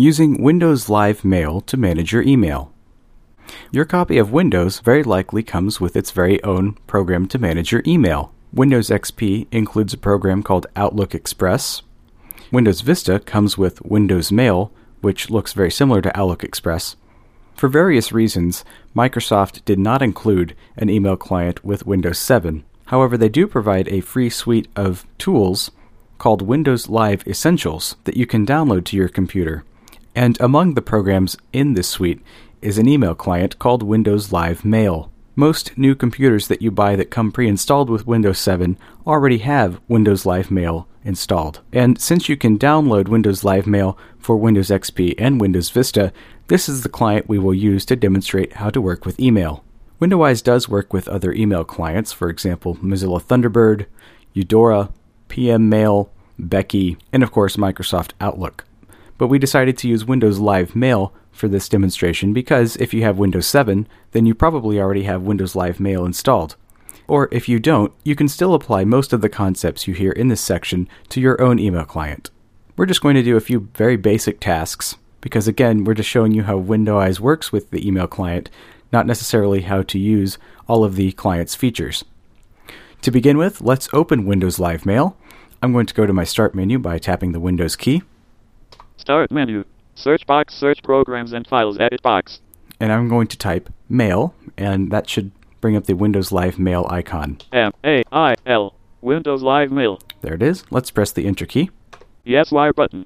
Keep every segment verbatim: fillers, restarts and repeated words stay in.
Using Windows Live Mail to manage your email. Your copy of Windows very likely comes with its very own program to manage your email. Windows X P includes a program called Outlook Express. Windows Vista comes with Windows Mail, which looks very similar to Outlook Express. For various reasons, Microsoft did not include an email client with Windows seven. However, they do provide a free suite of tools called Windows Live Essentials that you can download to your computer. And among the programs in this suite is an email client called Windows Live Mail. Most new computers that you buy that come pre-installed with Windows seven already have Windows Live Mail installed. And since you can download Windows Live Mail for Windows X P and Windows Vista, this is the client we will use to demonstrate how to work with email. Windowise does work with other email clients, for example, Mozilla Thunderbird, Eudora, P M Mail, Becky, and of course Microsoft Outlook. But we decided to use Windows Live Mail for this demonstration because if you have Windows seven, then you probably already have Windows Live Mail installed. Or if you don't, you can still apply most of the concepts you hear in this section to your own email client. We're just going to do a few very basic tasks because again, we're just showing you how Windowise works with the email client, not necessarily how to use all of the client's features. To begin with, let's open Windows Live Mail. I'm going to go to my Start menu by tapping the Windows key. Start menu. Search box, search programs and files, edit box. And I'm going to type Mail, and that should bring up the Windows Live Mail icon. M A I L. Windows Live Mail. There it is. Let's press the Enter key. Yes, Y button.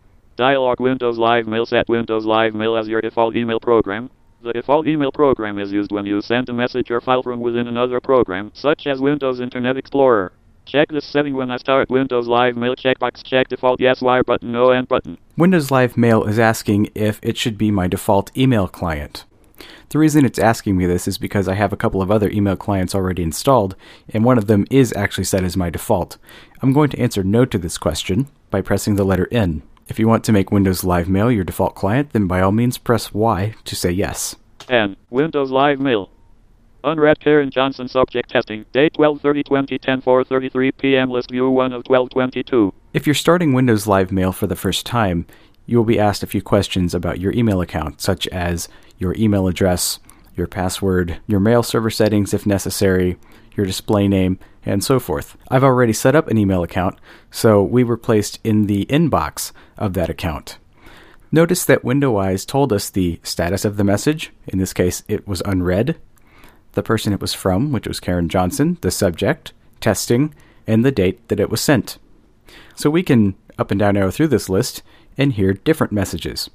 Dialog Windows Live Mail. Set Windows Live Mail as your default email program. The default email program is used when you send a message or file from within another program, such as Windows Internet Explorer. Check this setting when I start Windows Live Mail. Checkbox check default yes Y button no N button. Windows Live Mail is asking if it should be my default email client. The reason it's asking me this is because I have a couple of other email clients already installed, and one of them is actually set as my default. I'm going to answer no to this question by pressing the letter N. If you want to make Windows Live Mail your default client, then by all means press Y to say yes. N. Windows Live Mail. Unread Karen Johnson subject testing. Date twelve thirty twenty ten four thirty-three p m List view one of twelve twenty-two. If you're starting Windows Live Mail for the first time, you will be asked a few questions about your email account, such as your email address, your password, your mail server settings if necessary, your display name, and so forth. I've already set up an email account, so we were placed in the inbox of that account. Notice that Windowise told us the status of the message. In this case, it was unread. The person it was from, which was Karen Johnson, the subject, testing, and the date that it was sent. So we can up and down arrow through this list and hear different messages.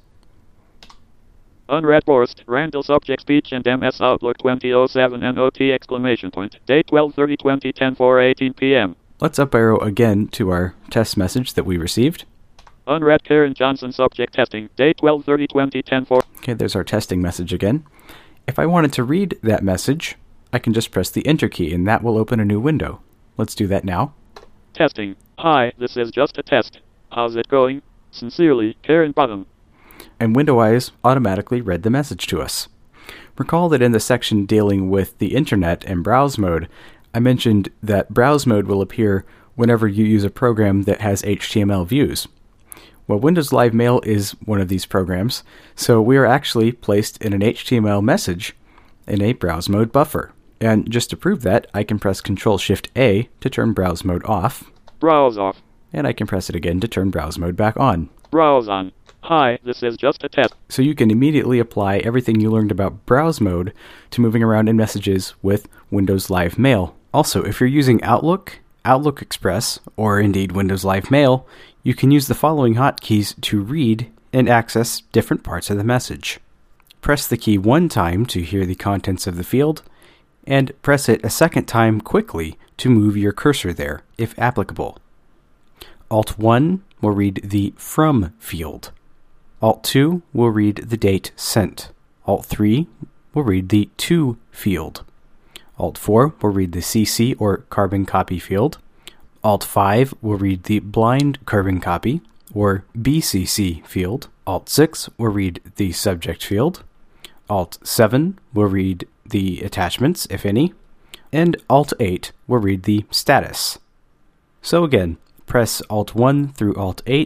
Unread Borst, Randall subject speech and M S Outlook twenty oh seven N O T exclamation point. Date twelve thirty twenty ten four eighteen p m Let's up arrow again to our test message that we received. Unread Karen Johnson subject testing. Date twelve thirty twenty ten four. Okay, there's our testing message again. If I wanted to read that message, I can just press the Enter key and that will open a new window. Let's do that now. Testing. Hi, this is just a test. How's it going? Sincerely, Karen Bottom. And Windowise automatically read the message to us. Recall that in the section dealing with the internet and browse mode, I mentioned that browse mode will appear whenever you use a program that has H T M L views. Well, Windows Live Mail is one of these programs, so we are actually placed in an H T M L message in a browse mode buffer. And just to prove that, I can press Control Shift A to turn browse mode off. Browse off. And I can press it again to turn browse mode back on. Browse on. Hi, this is just a test. So you can immediately apply everything you learned about browse mode to moving around in messages with Windows Live Mail. Also, if you're using Outlook, Outlook Express, or indeed Windows Live Mail, you can use the following hotkeys to read and access different parts of the message. Press the key one time to hear the contents of the field, and press it a second time quickly to move your cursor there, if applicable. Alt one will read the From field. Alt two will read the date sent. Alt three will read the To field. Alt four will read the C C or carbon copy field. Alt five will read the blind carbon copy or B C C field. Alt six will read the subject field. Alt seven will read the attachments, if any. And Alt eight will read the status. So again, press Alt one through Alt eight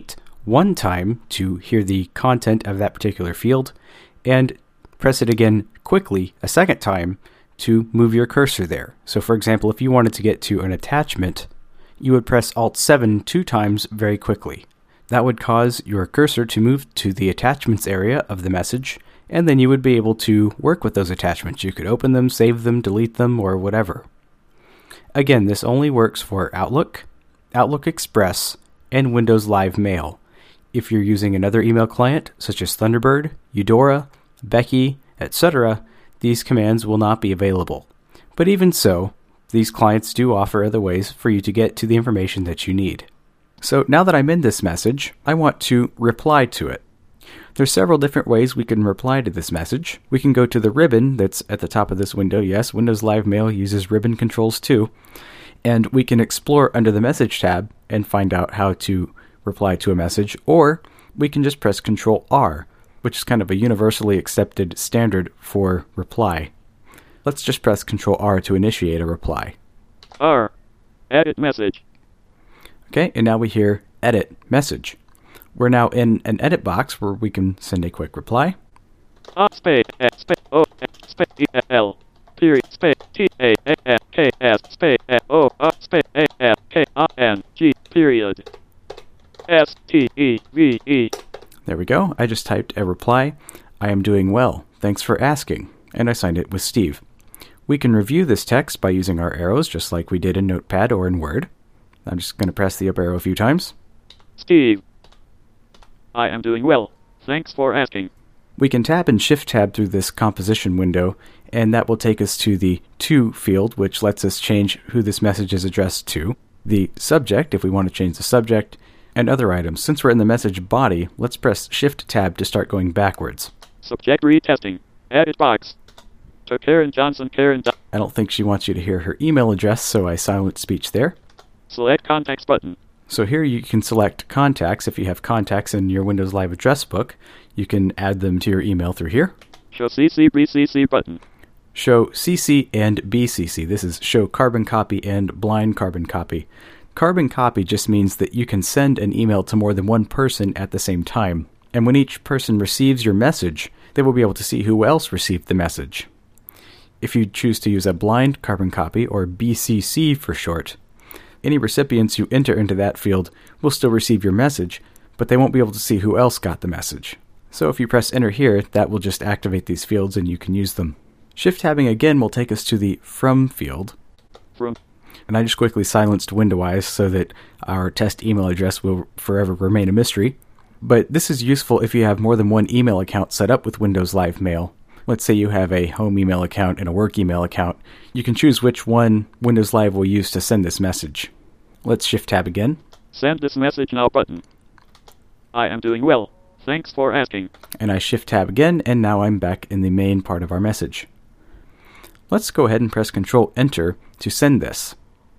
one time to hear the content of that particular field, and press it again quickly a second time to move your cursor there. So for example, if you wanted to get to an attachment, you would press Alt seven two times very quickly. That would cause your cursor to move to the attachments area of the message, and then you would be able to work with those attachments. You could open them, save them, delete them, or whatever. Again, this only works for Outlook, Outlook Express, and Windows Live Mail. If you're using another email client, such as Thunderbird, Eudora, Becky, et cetera, these commands will not be available. But even so, these clients do offer other ways for you to get to the information that you need. So now that I'm in this message, I want to reply to it. There's several different ways we can reply to this message. We can go to the ribbon that's at the top of this window. Yes, Windows Live Mail uses ribbon controls too. And we can explore under the Message tab and find out how to reply to a message, or we can just press Control R, which is kind of a universally accepted standard for reply. Let's just press Control R to initiate a reply. R. Edit message. Okay, and now we hear Edit Message. We're now in an edit box where we can send a quick reply. A space S space O space E L period space T A N K S space O A space A F K A N G period S T E V E. There we go. I just typed a reply. I am doing well. Thanks for asking. And I signed it with Steve. We can review this text by using our arrows just like we did in Notepad or in Word. I'm just going to press the up arrow a few times. Steve, I am doing well. Thanks for asking. We can tab and shift tab through this composition window, and that will take us to the To field, which lets us change who this message is addressed to, the subject, if we want to change the subject, and other items. Since we're in the message body, let's press shift tab to start going backwards. Subject retesting. Edit box. To Karen Johnson, Karen. Do- I don't think she wants you to hear her email address, so I silent speech there. Select contacts button. So here you can select contacts. If you have contacts in your Windows Live address book, you can add them to your email through here. Show C C B C C button. Show C C and B C C. This is show carbon copy and blind carbon copy. Carbon copy just means that you can send an email to more than one person at the same time. And when each person receives your message, they will be able to see who else received the message. If you choose to use a blind carbon copy, or B C C for short, any recipients you enter into that field will still receive your message, but they won't be able to see who else got the message. So if you press enter here, that will just activate these fields and you can use them. Shift tabbing again will take us to the From field. From. And I just quickly silenced Windowise so that our test email address will forever remain a mystery. But this is useful if you have more than one email account set up with Windows Live Mail. Let's say you have a home email account and a work email account. You can choose which one Windows Live will use to send this message. Let's shift tab again. Send this message now button. I am doing well. Thanks for asking. And I shift tab again, and now I'm back in the main part of our message. Let's go ahead and press Control Enter to send this.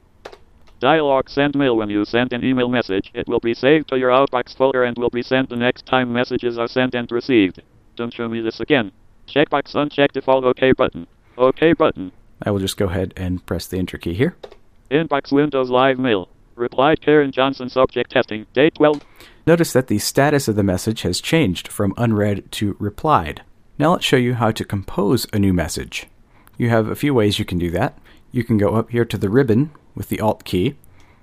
Dialog send mail. When you send an email message, it will be saved to your Outbox folder and will be sent the next time messages are sent and received. Don't show me this again. Checkbox uncheck default OK button. OK button. I will just go ahead and press the Enter key here. Inbox Windows Live Mail. Replied Karen Johnson, subject testing. Date twelve. Notice that the status of the message has changed from unread to replied. Now let's show you how to compose a new message. You have a few ways you can do that. You can go up here to the ribbon with the Alt key.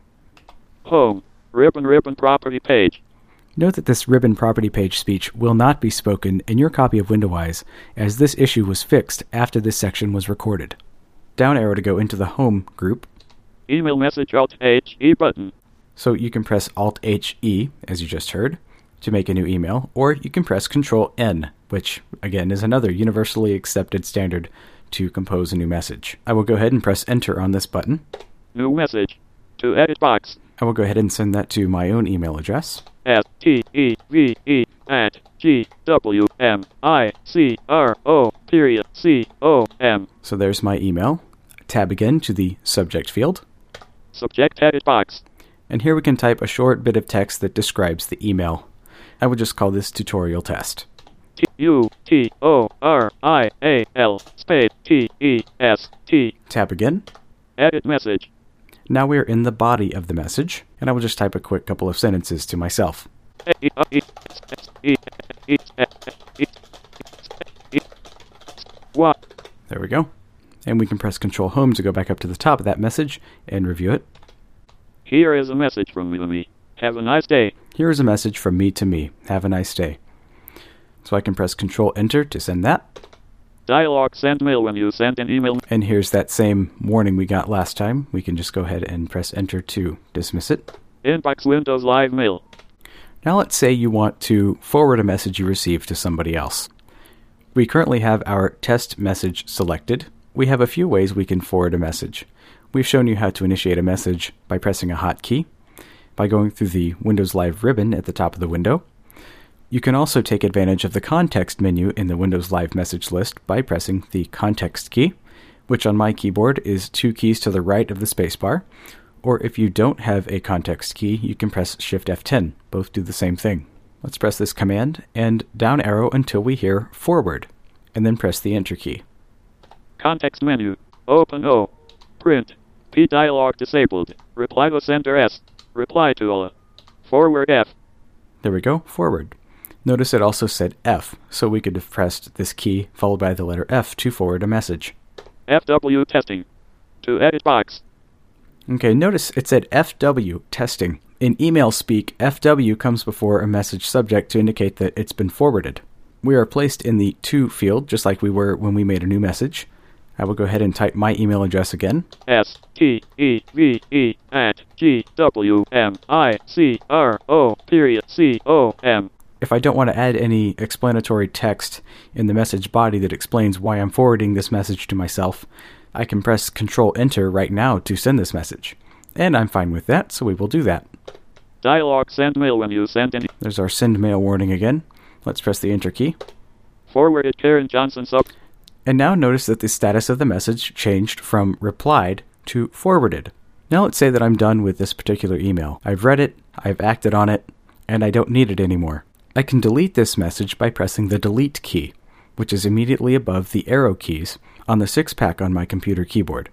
Home. Ribbon ribbon property page. Note that this ribbon property page speech will not be spoken in your copy of Windowise, as this issue was fixed after this section was recorded. Down arrow to go into the Home group. Email message Alt H E button. So you can press Alt H E, as you just heard, to make a new email, or you can press Control N, which, again, is another universally accepted standard to compose a new message. I will go ahead and press Enter on this button. New message. To edit box. I will go ahead and send that to my own email address. S T E V E at G W M I C R O period C O M. So there's my email. Tab again to the subject field. Subject edit box. And here we can type a short bit of text that describes the email. I would just call this tutorial test. T U T O R I A L space T E S T. Tab again. Edit message. Now we're in the body of the message, and I will just type a quick couple of sentences to myself. What? There we go. And we can press Control Home to go back up to the top of that message and review it. Here is a message from me to me. Have a nice day. Here is a message from me to me. Have a nice day. So I can press Control Enter to send that. Dialog send mail when you send an email. And here's that same warning we got last time. We can just go ahead and press Enter to dismiss it. Inbox Windows Live Mail. Now let's say you want to forward a message you received to somebody else. We currently have our test message selected. We have a few ways we can forward a message. We've shown you how to initiate a message by pressing a hotkey, by going through the Windows Live ribbon at the top of the window. You can also take advantage of the context menu in the Windows Live message list by pressing the context key, which on my keyboard is two keys to the right of the spacebar. Or if you don't have a context key, you can press Shift F ten. Both do the same thing. Let's press this command and down arrow until we hear forward, and then press the Enter key. Context menu. Open O. Print. P dialog disabled. Reply to sender S. Reply to all. Forward F. There we go, forward. Notice it also said F, so we could have pressed this key followed by the letter F to forward a message. F W testing. To edit box. Okay, notice it said F W testing. In email speak, F W comes before a message subject to indicate that it's been forwarded. We are placed in the to field, just like we were when we made a new message. I will go ahead and type my email address again. S T E V E at G W M I C R O period C O M. If I don't want to add any explanatory text in the message body that explains why I'm forwarding this message to myself, I can press Control Enter right now to send this message. And I'm fine with that, so we will do that. Dialog send mail when you send an... There's our send mail warning again. Let's press the Enter key. Forwarded Karen Johnson sub... And now notice that the status of the message changed from replied to forwarded. Now let's say that I'm done with this particular email. I've read it, I've acted on it, and I don't need it anymore. I can delete this message by pressing the Delete key, which is immediately above the arrow keys on the six-pack on my computer keyboard.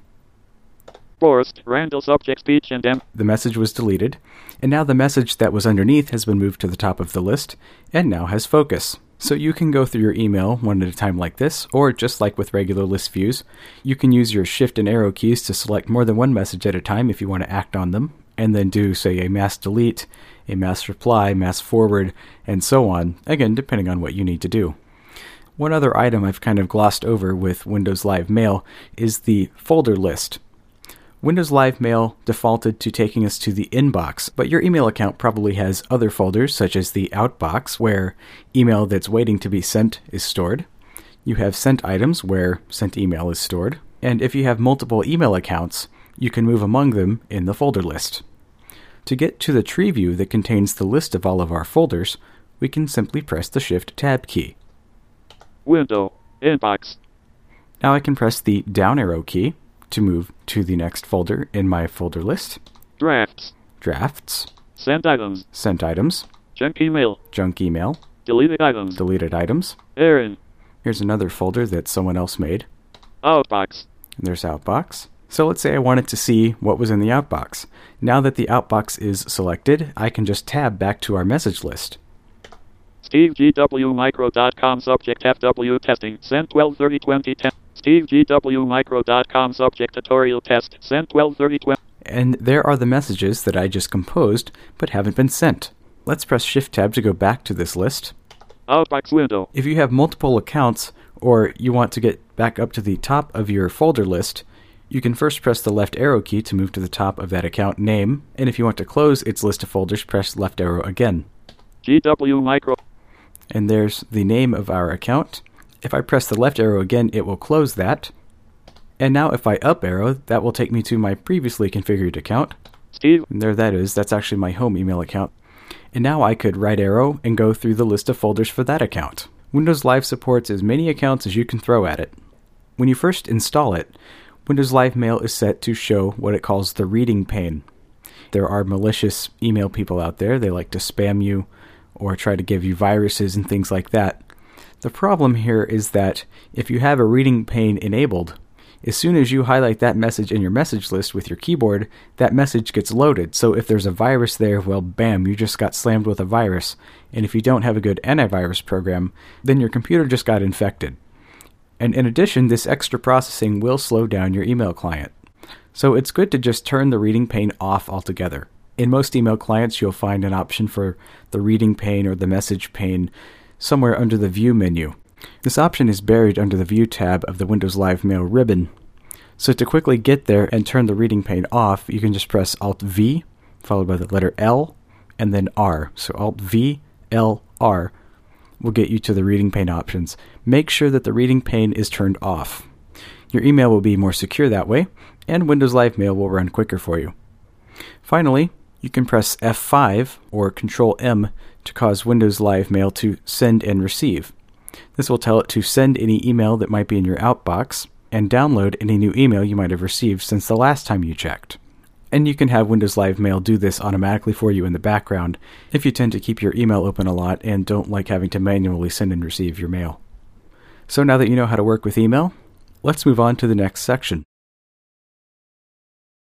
Forced Randall subject speech and M. The message was deleted, and now the message that was underneath has been moved to the top of the list, and now has focus. So you can go through your email one at a time like this, or just like with regular list views, you can use your Shift and arrow keys to select more than one message at a time if you want to act on them, and then do, say, a mass delete, a mass reply, mass forward, and so on, again, depending on what you need to do. One other item I've kind of glossed over with Windows Live Mail is the folder list. Windows Live Mail defaulted to taking us to the inbox, but your email account probably has other folders, such as the outbox, where email that's waiting to be sent is stored. You have sent items, where sent email is stored. And if you have multiple email accounts, you can move among them in the folder list. To get to the tree view that contains the list of all of our folders, we can simply press the Shift Tab key. Window. Inbox. Now I can press the down arrow key to move to the next folder in my folder list. Drafts. Drafts. Sent items. Sent items. Junk email. Junk email. Deleted items. Deleted items. Aaron. Here's another folder that someone else made. Outbox. And there's Outbox. So let's say I wanted to see what was in the Outbox. Now that the Outbox is selected, I can just tab back to our message list. Steve G W Micro dot com subject F W testing. Sent twelve thirty twenty ten. Steve G W Micro dot com subject tutorial test. Sent twelve thirty twenty. And there are the messages that I just composed, but haven't been sent. Let's press Shift Tab to go back to this list. Outbox window. If you have multiple accounts, or you want to get back up to the top of your folder list, you can first press the left arrow key to move to the top of that account name, and if you want to close its list of folders, press left arrow again. G W Micro. And there's the name of our account. If I press the left arrow again, it will close that. And now if I up arrow, that will take me to my previously configured account. Steve. And there that is. That's actually my home email account. And now I could right arrow and go through the list of folders for that account. Windows Live supports as many accounts as you can throw at it. When you first install it, Windows Live Mail is set to show what it calls the reading pane. There are malicious email people out there. They like to spam you or try to give you viruses and things like that. The problem here is that if you have a reading pane enabled, As soon as you highlight that message in your message list with your keyboard, that message gets loaded. So if there's a virus there, well, bam, you just got slammed with a virus. And if you don't have a good antivirus program, then your computer just got infected. And in addition, this extra processing will slow down your email client. So it's good to just turn the reading pane off altogether. In most email clients, you'll find an option for the reading pane or the message pane somewhere under the View menu. This option is buried under the View tab of the Windows Live Mail ribbon. So to quickly get there and turn the reading pane off, you can just press Alt V, followed by the letter L, and then R. So Alt V, L, R will get you to the reading pane options. Make sure that the reading pane is turned off. Your email will be more secure that way, and Windows Live Mail will run quicker for you. Finally, you can press F five or Control M to cause Windows Live Mail to send and receive. This will tell it to send any email that might be in your outbox and download any new email you might have received since the last time you checked. And you can have Windows Live Mail do this automatically for you in the background if you tend to keep your email open a lot and don't like having to manually send and receive your mail. So now that you know how to work with email, let's move on to the next section.